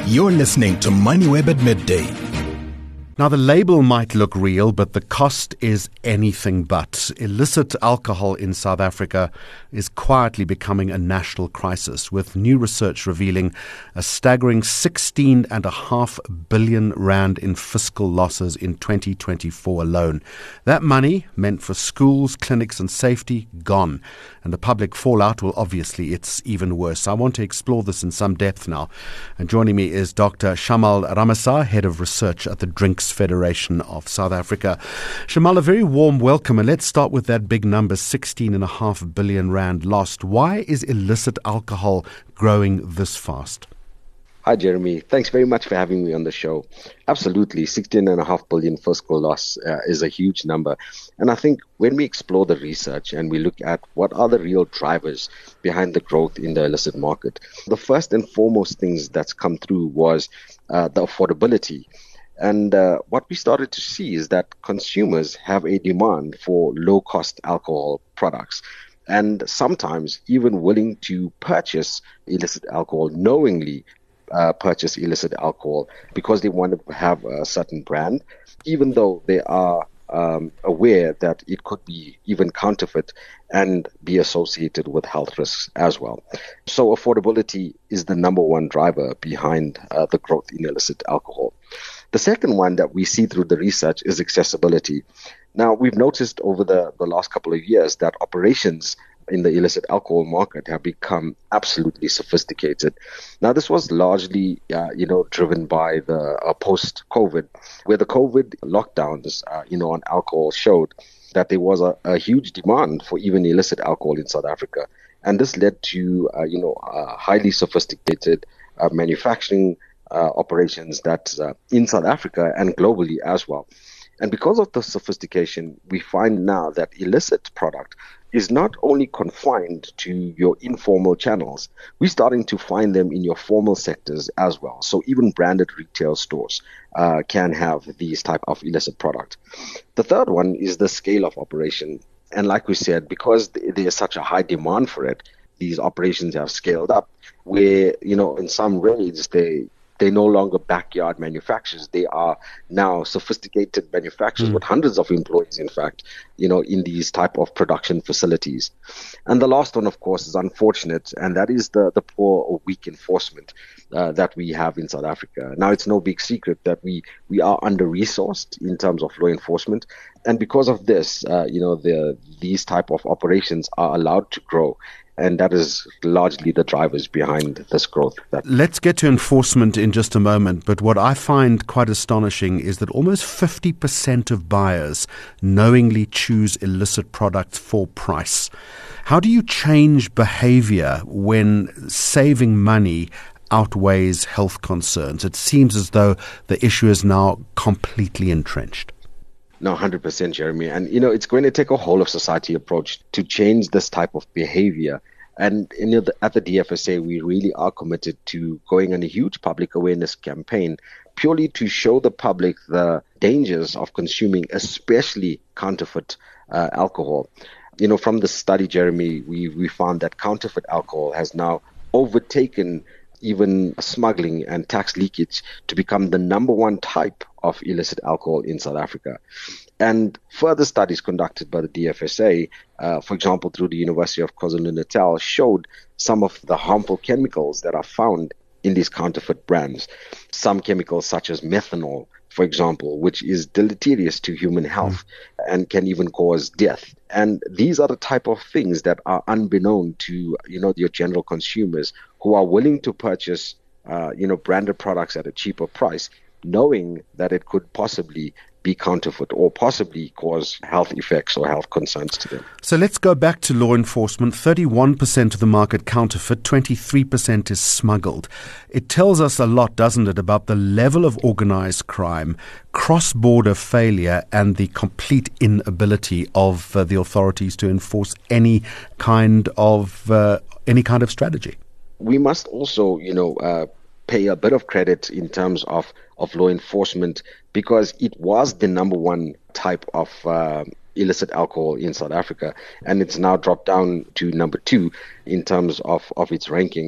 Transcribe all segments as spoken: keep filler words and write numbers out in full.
You're listening to MoneyWeb at midday. Now, the label might look real, but the cost is anything but. Illicit alcohol in South Africa is quietly becoming a national crisis, with new research revealing a staggering sixteen point five billion rand in fiscal losses in twenty twenty-four alone. That money, meant for schools, clinics and safety, gone. And the public fallout, well, obviously, it's even worse. I want to explore this in some depth now. And joining me is Doctor Shamal Ramasar, Head of Research at the Drinks Federation of South Africa. Shamal, a very warm welcome, and let's start with that big number, sixteen point five billion rand lost. Why is illicit alcohol growing this fast? Hi, Jeremy. Thanks very much for having me on the show. Absolutely, sixteen point five billion fiscal loss uh, is a huge number. And I think when we explore the research and we look at what are the real drivers behind the growth in the illicit market, the first and foremost things that's come through was uh, the affordability. And uh, what we started to see is that consumers have a demand for low-cost alcohol products, and sometimes even willing to purchase illicit alcohol, knowingly uh, purchase illicit alcohol because they want to have a certain brand, even though they are um, aware that it could be even counterfeit and be associated with health risks as well. So affordability is the number one driver behind uh, the growth in illicit alcohol. The second one that we see through the research is accessibility. Now, we've noticed over the, the last couple of years that operations in the illicit alcohol market have become absolutely sophisticated. Now, this was largely, uh, you know, driven by the uh, post-COVID, where the COVID lockdowns, uh, you know, on alcohol showed that there was a, a huge demand for even illicit alcohol in South Africa. And this led to, uh, you know, uh, highly sophisticated uh, manufacturing Uh, operations that uh, in South Africa and globally as well. And because of the sophistication, we find now that illicit product is not only confined to your informal channels, we're starting to find them in your formal sectors as well. So even branded retail stores uh, can have these type of illicit product. The third one is the scale of operation. And like we said, because there's such a high demand for it, these operations have scaled up where, you know, in some raids, they They're no longer backyard manufacturers. They are now sophisticated manufacturers mm. with hundreds of employees, in fact, you know, in these type of production facilities. And the last one, of course, is unfortunate, and that is the, the poor or weak enforcement uh, that we have in South Africa. Now, it's no big secret that we, we are under-resourced in terms of law enforcement. And because of this, uh, you know, the, these type of operations are allowed to grow. And that is largely the drivers behind this growth. Let's get to enforcement in just a moment. But what I find quite astonishing is that almost fifty percent of buyers knowingly choose illicit products for price. How do you change behavior when saving money outweighs health concerns? It seems as though the issue is now completely entrenched. No, one hundred percent, Jeremy. And, you know, it's going to take a whole of society approach to change this type of behavior. And you know, the, at the D F S A, we really are committed to going on a huge public awareness campaign purely to show the public the dangers of consuming, especially counterfeit uh, alcohol. You know, from the study, Jeremy, we, we found that counterfeit alcohol has now overtaken even smuggling and tax leakage to become the number one type of illicit alcohol in South Africa. And further studies conducted by the D F S A, uh, for example, through the University of KwaZulu-Natal, showed some of the harmful chemicals that are found in these counterfeit brands. Some chemicals such as methanol, for example, which is deleterious to human health mm. and can even cause death. And these are the type of things that are unbeknown to, you know, your general consumers who are willing to purchase, uh, you know, branded products at a cheaper price, knowing that it could possibly be counterfeit or possibly cause health effects or health concerns to them. So let's go back to law enforcement. thirty-one percent of the market counterfeit, twenty-three percent is smuggled. It tells us a lot, doesn't it, about the level of organized crime, cross-border failure, and the complete inability of uh, the authorities to enforce any kind of uh, any kind of strategy. We must also, you know, uh, pay a bit of credit in terms of, of law enforcement, because it was the number one type of uh, illicit alcohol in South Africa, and it's now dropped down to number two in terms of, of its ranking.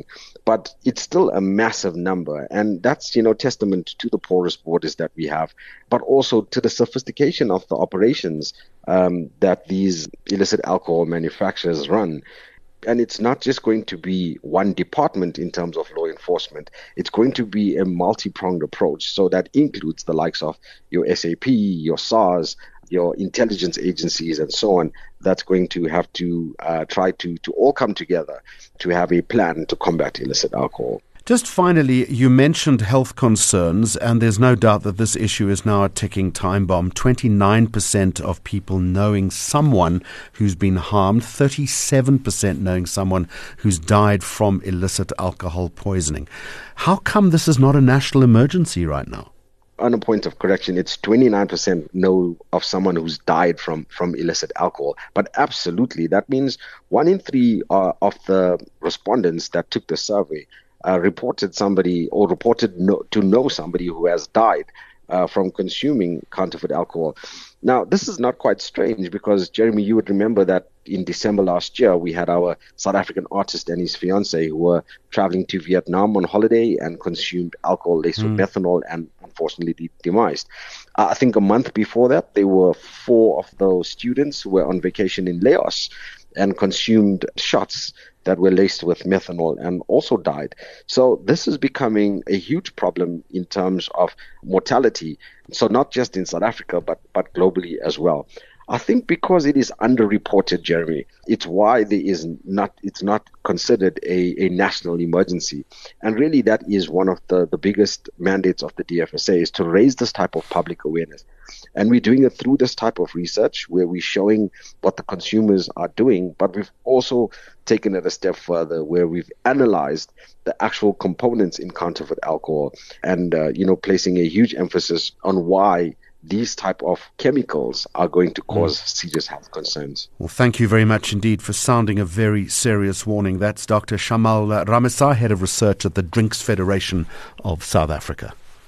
but it's still a massive number. And that's, you know, testament to the porous borders that we have, but also to the sophistication of the operations um, that these illicit alcohol manufacturers run. And it's not just going to be one department in terms of law enforcement. It's going to be a multi-pronged approach. So that includes the likes of your S A P, your SARS, your intelligence agencies, and so on. That's going to have to uh, try to, to all come together to have a plan to combat illicit alcohol. Just finally, you mentioned health concerns, and there's no doubt that this issue is now a ticking time bomb. twenty-nine percent of people knowing someone who's been harmed, thirty-seven percent knowing someone who's died from illicit alcohol poisoning. How come this is not a national emergency right now? On a point of correction, it's twenty-nine percent know of someone who's died from, from illicit alcohol. But absolutely, that means one in three uh, of the respondents that took the survey Uh, reported somebody or reported no, to know somebody who has died uh, from consuming counterfeit alcohol. Now, this is not quite strange because, Jeremy, you would remember that in December last year, we had our South African artist and his fiancée who were traveling to Vietnam on holiday and consumed alcohol laced mm. with methanol and unfortunately demised. Uh, I think a month before that, there were four of those students who were on vacation in Laos and consumed shots that were laced with methanol and also died. So this is becoming a huge problem in terms of mortality. So not just in South Africa, but, but globally as well. I think because it is underreported, Jeremy, it's why there is not, it's not considered a, a national emergency. And really that is one of the, the biggest mandates of the D F S A, is to raise this type of public awareness. And we're doing it through this type of research where we're showing what the consumers are doing, but we've also taken it a step further where we've analyzed the actual components in counterfeit alcohol and, uh, you know, placing a huge emphasis on why these type of chemicals are going to cause mm. serious health concerns. Well, thank you very much indeed for sounding a very serious warning. That's Doctor Shamal Ramasai, Head of Research at the Drinks Federation of South Africa.